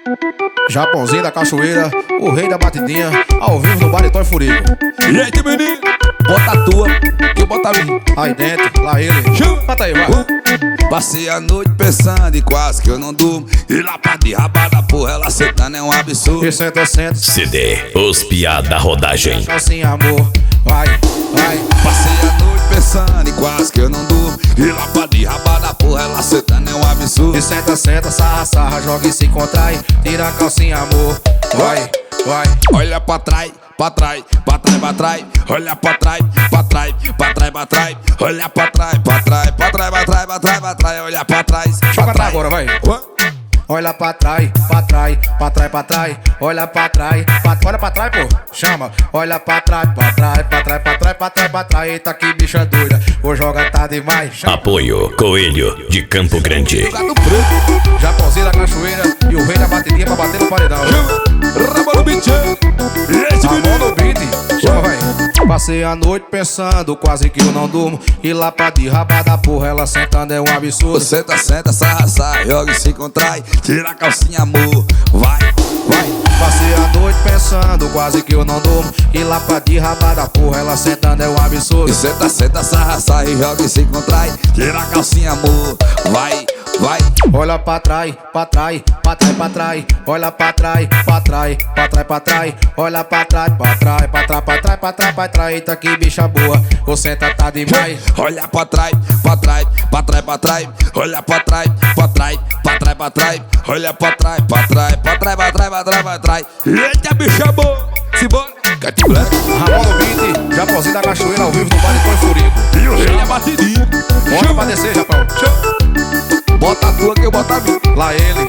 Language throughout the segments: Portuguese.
Japãozinho da cachoeira, o rei da batidinha, ao vivo no Baritão Furico. E aí, menino, bota a tua, que eu boto a minha. Aí dentro, lá ele. Bota aí, vai. Passei a noite pensando e quase que eu não durmo. E lá pra de rabada, porra, ela sentando é um absurdo. E senta, senta. CD, os piá da rodagem. Assim, amor, vai, vai. Passei a noite pensando e quase que eu não durmo. E lá pra de rabada, porra, ela sentando é um absurdo. E senta, senta, sarra, sarra, joga e se contrai. Tira a calcinha, amor, vai, vai. Olha pra trás, pra trás, pra trás, pra trás. Olha pra trás, pra trás, pra trás, pra trás. Olha pra trás, pra trás, pra trás, pra trás, pra trás, pra trás. Olha pra trás, Joga pra agora, vai. Olha pra trás, pra trás, pra trás, pra trás. Olha pra trás, olha pra trás, pô. Chama. Olha pra trás, pra trás, pra trás, pra trás, pra trás, pra trás. Eita, que bicha doida. Vou jogar tá demais. Chama. Apoio Coelho de Campo Grande. Japãozinho da cachoeira e o rei da batidinha pra bater no paredão. Raba no beat. A mão no beat. Chama, vai. Passei a noite pensando, quase que eu não durmo. E lá pra de rabada, porra, ela sentando é um absurdo. Senta, senta, sarra, sarra, joga e se contrai. Tira a calcinha, amor, vai, vai. Passei a noite pensando, quase que eu não durmo. E lá pra de rabada, porra, ela sentando é um absurdo. E senta, senta, sarra, sarra, joga e se contrai. Tira a calcinha, amor, vai, vai. Olha pra trás, pra trás, pra trás, pra trás. Olha pra trás, pra trás, pra trás, pra trás. Olha pra trás, pra trás, pra trás, pra trás, pra trás, pra trás. Eita, que bicha boa, você tá demais. Olha pra trás, pra trás, pra trás, pra trás. Olha pra trás, pra trás, pra trás, pra trás. Olha pra trás, pra trás, pra trás, pra trás, pra trás, pra trás. Eita, bicha boa, simbora, Cat Black. Ramon no beat, Japãozinho da cachoeira ao vivo no Baritão Furico. E o rei da batidinha. Bora pra descer, Japão. Bota a tua que eu boto a minha. Lá ele,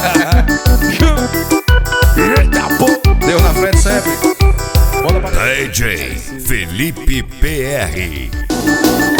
Eita, pô. Deus na frente sempre. Bora pra descer. DJ Felipe PR.